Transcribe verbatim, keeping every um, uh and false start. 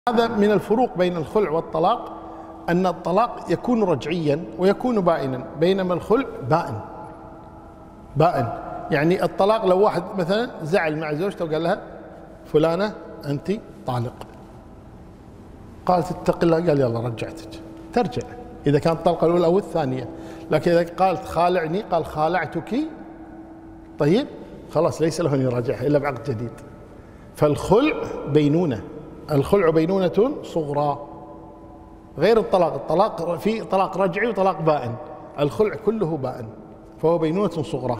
هذا من الفروق بين الخلع والطلاق، أن الطلاق يكون رجعيا ويكون بائنا، بينما الخلع بائن بائن يعني الطلاق لو واحد مثلا زعل مع زوجته وقال لها فلانة أنت طالق، قالت اتق الله، قال يلا رجعتك، ترجع إذا كانت الطلقة الأولى أو الثانية. لكن إذا قالت خالعني، قال خالعتك، طيب خلاص ليس له أن يراجعها إلا بعقد جديد. فالخلع بينونة، الخلع بينونة صغرى غير الطلاق. الطلاق في طلاق رجعي وطلاق بائن، الخلع كله بائن فهو بينونة صغرى.